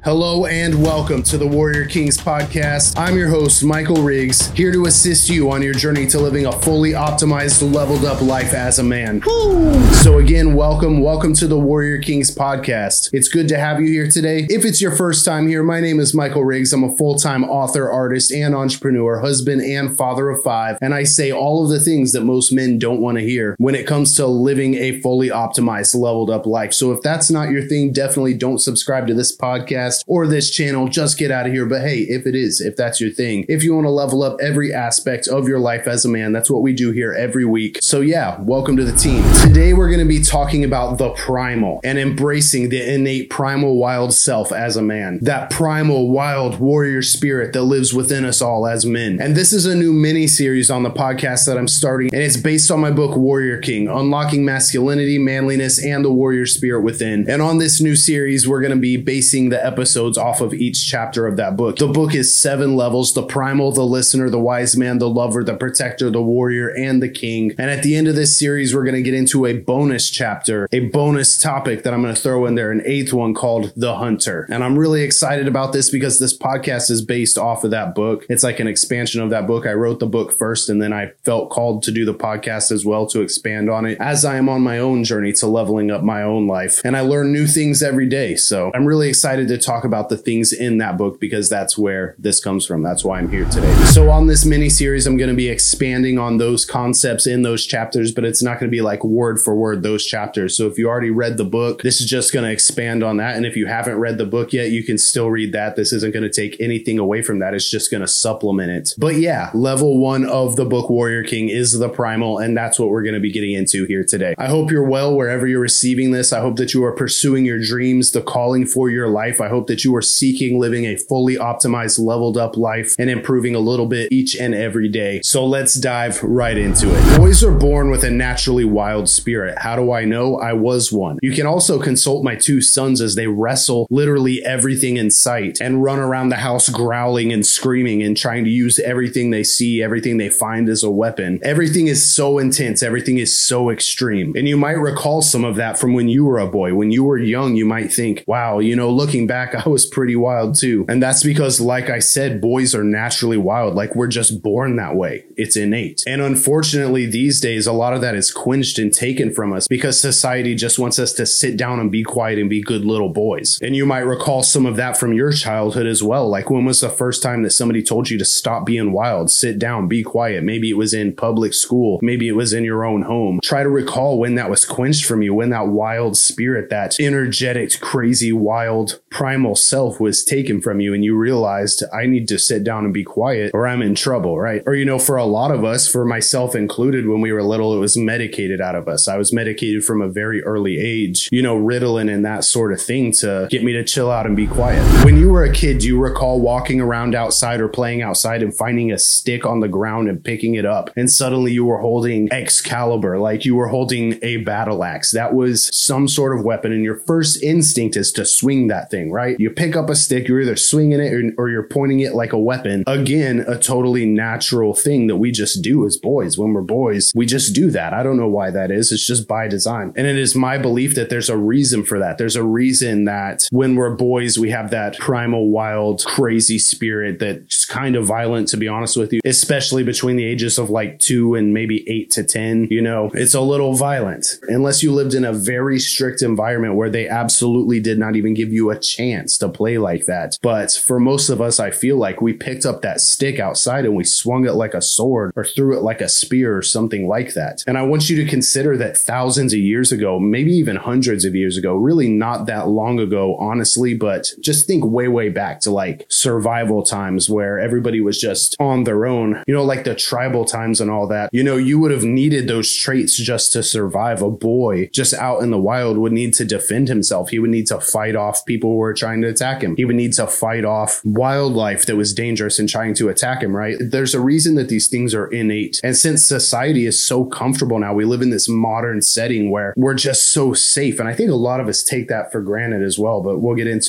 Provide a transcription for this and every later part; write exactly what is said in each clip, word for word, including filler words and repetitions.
Hello and welcome to the Warrior Kings podcast. I'm your host, Michael Riggs, here to assist you on your journey to living a fully optimized, leveled up life as a man. Woo! So again, welcome, welcome to the Warrior Kings podcast. It's good to have you here today. If it's your first time here, my name is Michael Riggs. I'm a full-time author, artist, and entrepreneur, husband and father of five, and I say all of the things that most men don't want to hear when it comes to living a fully optimized, leveled up life. So if that's not your thing, definitely don't subscribe to this podcast or this channel. Just get out of here. But hey, if it is, if that's your thing, if you want to level up every aspect of your life as a man, that's what we do here every week. So yeah, welcome to the team. Today we're going to be talking about the primal and embracing the innate primal wild self as a man. That primal wild warrior spirit that lives within us all as men. And this is a new mini series on the podcast that I'm starting, and it's based on my book Warrior King, Unlocking Masculinity, Manliness, and the Warrior Spirit Within. And on this new series, we're going to be basing the episodes off of each chapter of that book. The book is seven levels: the primal, the listener, the wise man, the lover, the protector, the warrior, and the king. And at the end of this series, we're going to get into a bonus chapter, a bonus topic that I'm going to throw in there, an eighth one called the hunter. And I'm really excited about this because this podcast is based off of that book. It's like an expansion of that book. I wrote the book first, and then I felt called to do the podcast as well to expand on it as I am on my own journey to leveling up my own life. And I learn new things every day. So I'm really excited to talk about the things in that book because that's where this comes from. That's why I'm here today. So on this mini series, I'm going to be expanding on those concepts in those chapters, but it's not going to be like word for word those chapters. So if you already read the book, this is just going to expand on that. And if you haven't read the book yet, you can still read that. This isn't going to take anything away from that. It's just going to supplement it. But yeah, level one of the book Warrior King is the primal, and that's what we're going to be getting into here today. I hope you're well wherever you're receiving this. I hope that you are pursuing your dreams, the calling for your life. I hope that you are seeking living a fully optimized, leveled up life and improving a little bit each and every day. So let's dive right into it. Boys are born with a naturally wild spirit. How do I know? I was one. You can also consult my two sons as they wrestle literally everything in sight and run around the house growling and screaming and trying to use everything they see, everything they find as a weapon. Everything is so intense. Everything is so extreme. And you might recall some of that from when you were a boy. When you were young, you might think, wow, you know, looking back, I was pretty wild too. And that's because, like I said, boys are naturally wild. Like we're just born that way. It's innate. And unfortunately, these days, a lot of that is quenched and taken from us because society just wants us to sit down and be quiet and be good little boys. And you might recall some of that from your childhood as well. Like when was the first time that somebody told you to stop being wild, sit down, be quiet? Maybe it was in public school. Maybe it was in your own home. Try to recall when that was quenched from you, when that wild spirit, that energetic, crazy, wild, primal self was taken from you and you realized, I need to sit down and be quiet or I'm in trouble, right? Or, you know, for a lot of us, for myself included, when we were little, it was medicated out of us. I was medicated from a very early age, you know, Ritalin and that sort of thing to get me to chill out and be quiet. When you were a kid, do you recall walking around outside or playing outside and finding a stick on the ground and picking it up? And suddenly you were holding Excalibur, like you were holding a battle axe. That was some sort of weapon. And your first instinct is to swing that thing, right? You pick up a stick, you're either swinging it or, or you're pointing it like a weapon. Again, a totally natural thing that we just do as boys. When we're boys, we just do that. I don't know why that is. It's just by design. And it is my belief that there's a reason for that. There's a reason that when we're boys, we have that primal, wild, crazy spirit that's kind of violent, to be honest with you, especially between the ages of like two and maybe eight to ten. You know, it's a little violent unless you lived in a very strict environment where they absolutely did not even give you a chance to play like that. But for most of us, I feel like we picked up that stick outside and we swung it like a sword or threw it like a spear or something like that. And I want you to consider that thousands of years ago, maybe even hundreds of years ago, really not that long ago, honestly, but just think way, way back to like survival times where everybody was just on their own, you know, like the tribal times and all that. You know, you would have needed those traits just to survive. A boy just out in the wild would need to defend himself. He would need to fight off people who were trying to attack him. He would need to fight off wildlife that was dangerous and trying to attack him, right? There's a reason that these things are innate. And since society is so comfortable now, we live in this modern setting where we're just so safe. And I think a lot of us take that for granted as well, but we'll get into that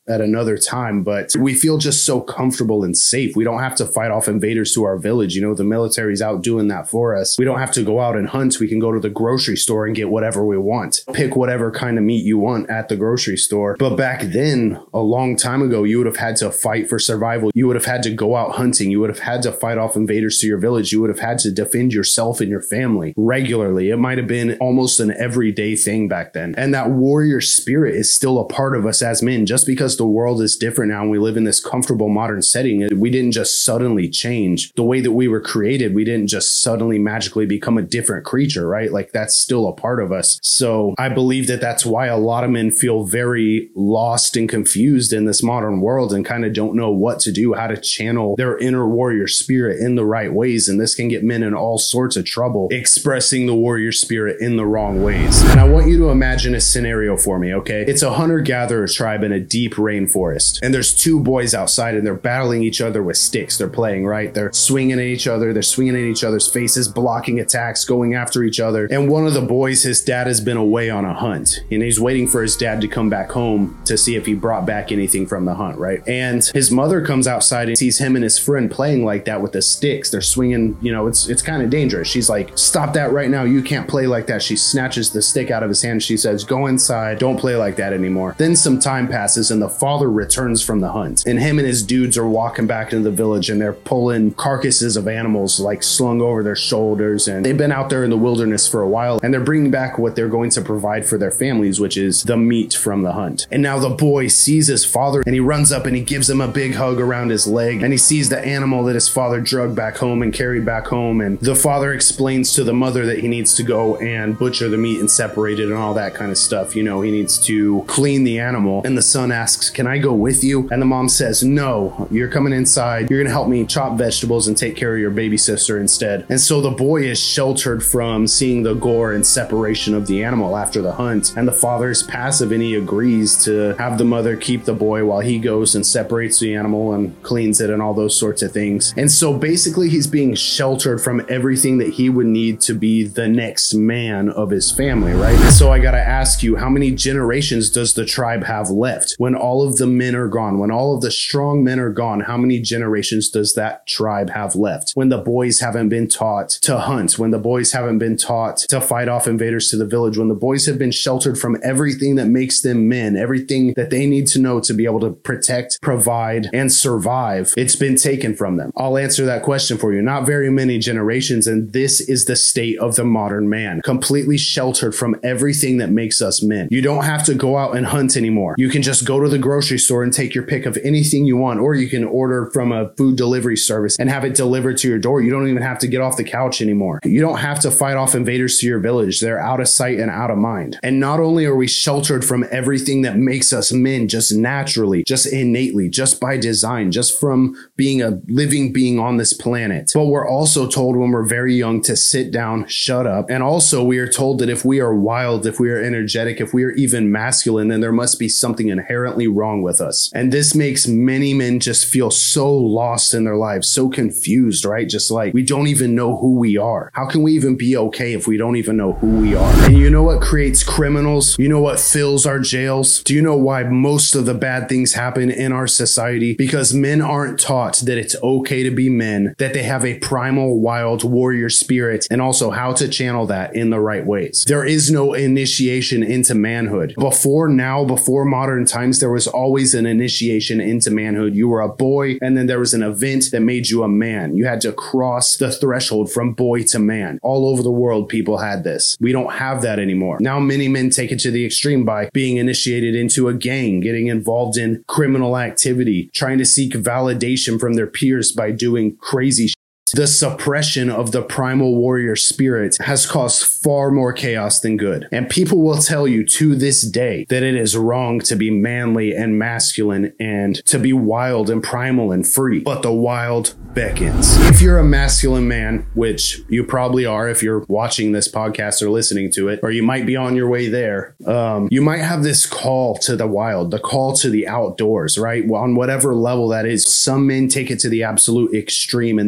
at another time, but we feel just so comfortable and safe. We don't have to fight off invaders to our village. You know, the military's out doing that for us. We don't have to go out and hunt. We can go to the grocery store and get whatever we want. Pick whatever kind of meat you want at the grocery store. But back then, a long time ago, you would have had to fight for survival. You would have had to go out hunting. You would have had to fight off invaders to your village. You would have had to defend yourself and your family regularly. It might have been almost an everyday thing back then. And that warrior spirit is still a part of us as men. Just because the world is different now and we live in this comfortable modern setting, we didn't just suddenly change the way that we were created. We didn't just suddenly magically become a different creature, right? Like that's still a part of us. So I believe that that's why a lot of men feel very lost and confused in this modern world and kind of don't know what to do, how to channel their inner warrior spirit in the right ways. And this can get men in all sorts of trouble expressing the warrior spirit in the wrong ways. And I want you to imagine a scenario for me, okay? It's a hunter-gatherer tribe in a deep rainforest. And there's two boys outside and they're battling each other with sticks. They're playing, right? They're swinging at each other. They're swinging at each other's faces, blocking attacks, going after each other. And one of the boys, his dad has been away on a hunt and he's waiting for his dad to come back home to see if he brought back anything from the hunt, right? And his mother comes outside and sees him and his friend playing like that with the sticks. They're swinging, you know, it's it's kind of dangerous. She's like, stop that right now. You can't play like that. She snatches the stick out of his hand. She says, go inside. Don't play like that anymore. Then some time passes and the father returns from the hunt and him and his dudes are walking back into the village and they're pulling carcasses of animals like slung over their shoulders. And they've been out there in the wilderness for a while and they're bringing back what they're going to provide for their families, which is the meat from the hunt. And now the boy sees his father and he runs up and he gives him a big hug around his leg and he sees the animal that his father drugged back home and carried back home. And the father explains to the mother that he needs to go and butcher the meat and separate it and all that kind of stuff. You know, he needs to clean the animal. And the son asks, can I go with you? And the mom says, no, you're coming inside. You're going to help me chop vegetables and take care of your baby sister instead. And so the boy is sheltered from seeing the gore and separation of the animal after the hunt. And the father is passive and he agrees to have the mother keep the boy while he goes and separates the animal and cleans it and all those sorts of things. And so basically he's being sheltered from everything that he would need to be the next man of his family, right? And so I got to ask you, how many generations does the tribe have left? When all of the men are gone, when all of the strong men are gone, how many generations does that tribe have left? When the boys haven't been taught to hunt, when the boys haven't been taught to fight off invaders to the village, when the boys have been sheltered from everything that makes them men, everything that they need to know to be able to protect, provide, and survive, it's been taken from them. I'll answer that question for you. Not very many generations, and this is the state of the modern man, completely sheltered from everything that makes us men. You don't have to go out and hunt anymore. You can just go to the grocery store and take your pick of anything you want, or you can order from a food delivery service and have it delivered to your door. You don't even have to get off the couch anymore. You don't have to fight off invaders to your village. They're out of sight and out of mind. And not only are we sheltered from everything that makes us men just naturally, just innately, just by design, just from being a living being on this planet, but we're also told when we're very young to sit down, shut up. And also we are told that if we are wild, if we are energetic, if we are even masculine, then there must be something inherently wrong with us. And this makes many men just feel so lost in their lives, so confused, right? Just like we don't even know who we are. How can we even be okay if we don't even know who we are? And you know what creates criminals? You know what fills our jails? Do you know why most of the bad things happen in our society? Because men aren't taught that it's okay to be men, that they have a primal, wild warrior spirit, and also how to channel that in the right ways. There is no initiation into manhood. Before now, before modern times, there was always an initiation into manhood. You were a boy, and then there was an event that made you a man. You had to cross the threshold from boy to man. All over the world, people had this. We don't have that anymore. Now, many men take it to the extreme by being initiated into a gang, getting involved in criminal activity, trying to seek validation from their peers by doing crazy shit. The suppression of the primal warrior spirit has caused far more chaos than good. And people will tell you to this day that it is wrong to be manly and masculine and to be wild and primal and free. But the wild beckons. If you're a masculine man, which you probably are if you're watching this podcast or listening to it, or you might be on your way there, um, you might have this call to the wild, the call to the outdoors, right? Well, on whatever level that is. Some men take it to the absolute extreme and they go out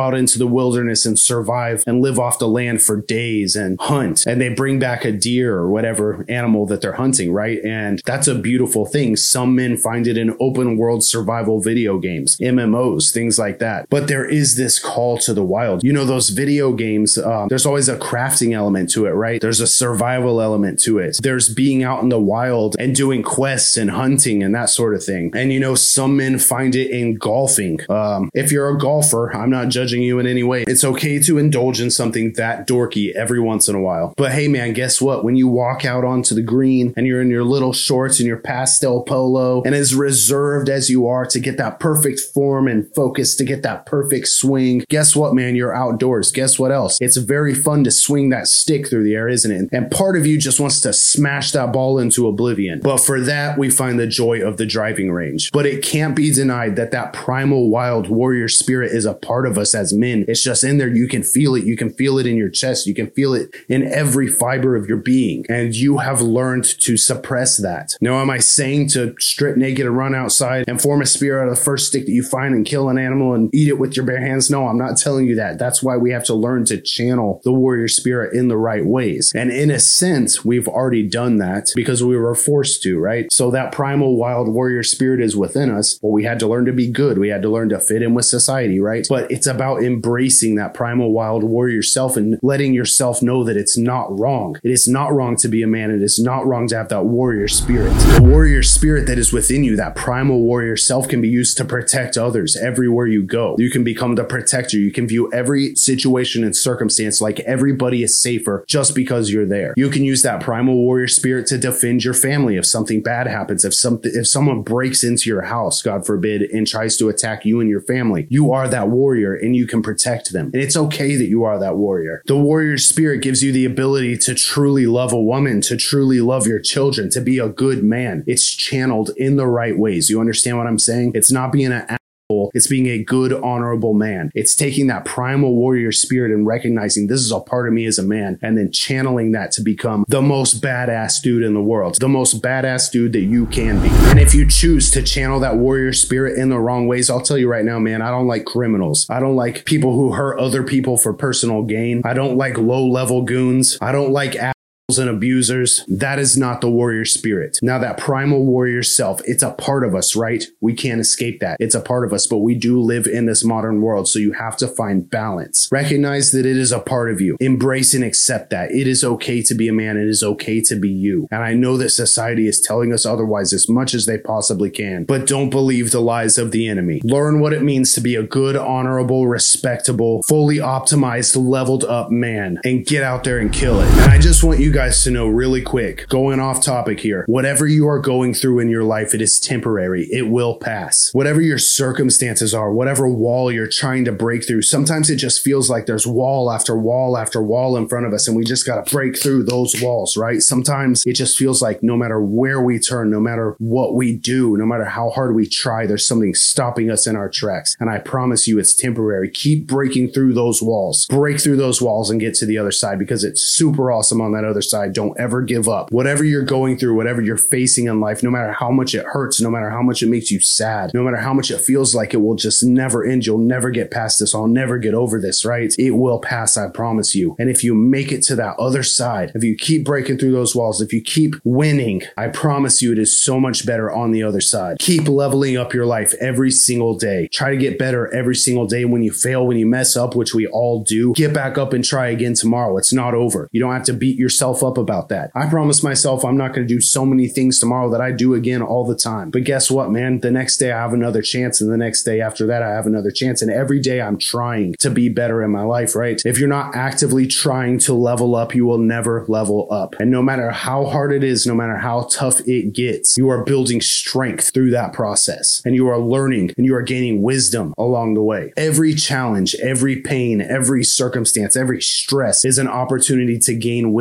out into the wilderness and survive and live off the land for days and hunt. And they bring back a deer or whatever animal that they're hunting, right? And that's a beautiful thing. Some men find it in open world survival video games, M M Os, things like that. But there is this call to the wild. You know, those video games, um, there's always a crafting element to it, right? There's a survival element to it. There's being out in the wild and doing quests and hunting and that sort of thing. And you know, some men find it in golfing. Um, if you're a golfer, I'm not judging you in any way. It's okay to indulge in something that dorky every once in a while. But hey man, guess what? When you walk out onto the green and you're in your little shorts and your pastel polo, and as reserved as you are to get that perfect form and focus, to get that perfect swing, guess what, man? You're outdoors. Guess what else? It's very fun to swing that stick through the air, isn't it? And part of you just wants to smash that ball into oblivion. But for that, we find the joy of the driving range. But it can't be denied that that primal wild warrior spirit is a part of us as men. It's just in there. You can feel it. You can feel it in your chest. You can feel it in every fiber of your being. And you have learned to suppress that. Now, am I saying to strip naked and run outside and form a spear out of the first stick that you find and kill an animal and eat it with your bare hands? No, I'm not telling you that. That's why we have to learn to channel the warrior spirit in the right ways. And in a sense, we've already done that because we were forced to, right? So that primal wild warrior spirit is within us. Well, we had to learn to be good. We had to learn to fit in with society, right? But it's about embracing that primal wild warrior self and letting yourself know that it's not wrong. It is not wrong to be a man. It is not wrong to have that warrior spirit. The warrior spirit that is within you, that primal warrior self, can be used to protect others everywhere you go. You can become the protector. You can view every situation and circumstance like everybody is safer just because you're there. You can use that primal warrior spirit to defend your family if something bad happens, if something, if someone breaks into your house, God forbid, and tries to attack you and your family. You are that warrior and you can protect them. And it's okay that you are that warrior. The warrior spirit gives you the ability to truly love a woman, to truly love your children, to be a good man. It's channeled in the right ways. You understand what I'm saying? It's not being an it's being a good, honorable man. It's taking that primal warrior spirit and recognizing this is a part of me as a man, and then channeling that to become the most badass dude in the world, the most badass dude that you can be. And if you choose to channel that warrior spirit in the wrong ways, I'll tell you right now, man, I don't like criminals. I don't like people who hurt other people for personal gain. I don't like low-level goons. I don't like and abusers. That is not the warrior spirit. Now, that primal warrior self, it's a part of us, right? We can't escape that. It's a part of us, but we do live in this modern world, so you have to find balance. Recognize that it is a part of you. Embrace and accept that. It is okay to be a man. It is okay to be you. And I know that society is telling us otherwise as much as they possibly can, but don't believe the lies of the enemy. Learn what it means to be a good, honorable, respectable, fully optimized, leveled up man, and get out there and kill it. And I just want you guys to know really quick, going off topic here, whatever you are going through in your life, it is temporary. It will pass. Whatever your circumstances are, whatever wall you're trying to break through, sometimes it just feels like there's wall after wall after wall in front of us, and we just got to break through those walls, right? Sometimes it just feels like no matter where we turn, no matter what we do, no matter how hard we try, there's something stopping us in our tracks. And I promise you, it's temporary. Keep breaking through those walls. Break through those walls and get to the other side, because it's super awesome on that other side. Don't ever give up. Whatever you're going through, whatever you're facing in life, no matter how much it hurts, no matter how much it makes you sad, no matter how much it feels like it will just never end, you'll never get past this, I'll never get over this, right? It will pass, I promise you. And if you make it to that other side, if you keep breaking through those walls, if you keep winning, I promise you it is so much better on the other side. Keep leveling up your life every single day. Try to get better every single day. When you fail, when you mess up, which we all do, get back up and try again tomorrow. It's not over. You don't have to beat yourself up about that. I promise myself I'm not going to do so many things tomorrow that I do again all the time. But guess what, man? The next day I have another chance, and the next day after that I have another chance. And every day I'm trying to be better in my life, right? If you're not actively trying to level up, you will never level up. And no matter how hard it is, no matter how tough it gets, you are building strength through that process, and you are learning and you are gaining wisdom along the way. Every challenge, every pain, every circumstance, every stress is an opportunity to gain wisdom and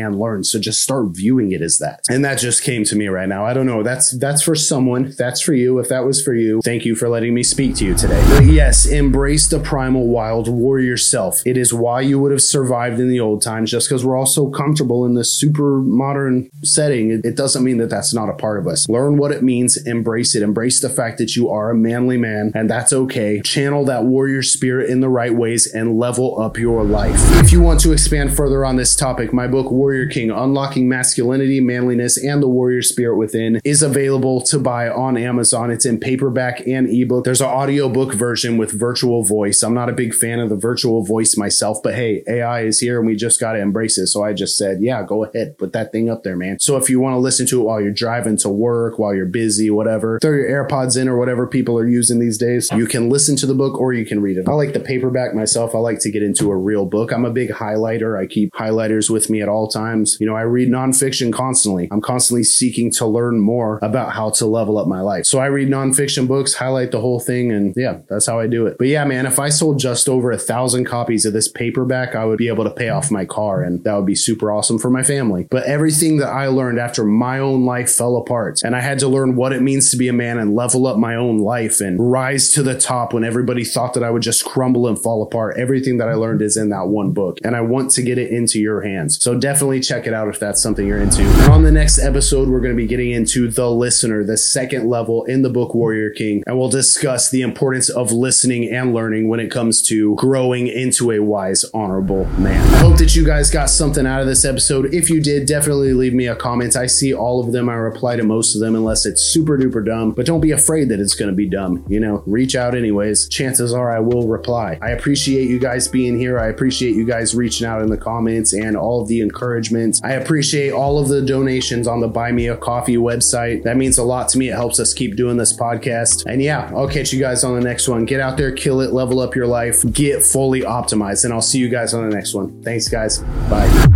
and learn. So just start viewing it as that. And that just came to me right now. I don't know. That's that's for someone. That's for you. If that was for you, thank you for letting me speak to you today. But yes, embrace the primal wild warrior self. It is why you would have survived in the old times. Just because we're all so comfortable in this super modern setting, it, it doesn't mean that that's not a part of us. Learn what it means. Embrace it. Embrace the fact that you are a manly man, and that's okay. Channel that warrior spirit in the right ways and level up your life. If you want to expand further on this topic, my book, Warrior King, Unlocking Masculinity, Manliness, and the Warrior Spirit Within, is available to buy on Amazon. It's in paperback and ebook. There's an audiobook version with virtual voice. I'm not a big fan of the virtual voice myself, but hey, A I is here and we just got to embrace it. So I just said, yeah, go ahead, put that thing up there, man. So if you want to listen to it while you're driving to work, while you're busy, whatever, throw your AirPods in or whatever people are using these days, you can listen to the book or you can read it. I like the paperback myself. I like to get into a real book. I'm a big highlighter. I keep highlighters with me at all times. You know, I read nonfiction constantly. I'm constantly seeking to learn more about how to level up my life. So I read nonfiction books, highlight the whole thing, and yeah, that's how I do it. But yeah, man, if I sold just over a thousand copies of this paperback, I would be able to pay off my car, and that would be super awesome for my family. But everything that I learned after my own life fell apart, and I had to learn what it means to be a man and level up my own life and rise to the top when everybody thought that I would just crumble and fall apart. Everything that I learned is in that one book, and I want to get it into your hands. So definitely check it out if that's something you're into. And on the next episode, we're going to be getting into the listener, the second level in the book Warrior King, and we'll discuss the importance of listening and learning when it comes to growing into a wise, honorable man. I hope that you guys got something out of this episode. If you did, definitely leave me a comment. I see all of them. I reply to most of them unless it's super duper dumb, but don't be afraid that it's going to be dumb. You know, reach out anyways. Chances are I will reply. I appreciate you guys being here. I appreciate you guys reaching out in the comments and all of the encouragement. I appreciate all of the donations on the Buy Me a Coffee website. That means a lot to me. It helps us keep doing this podcast. And yeah, I'll catch you guys on the next one. Get out there, kill it, level up your life, get fully optimized, and I'll see you guys on the next one. Thanks, guys. Bye.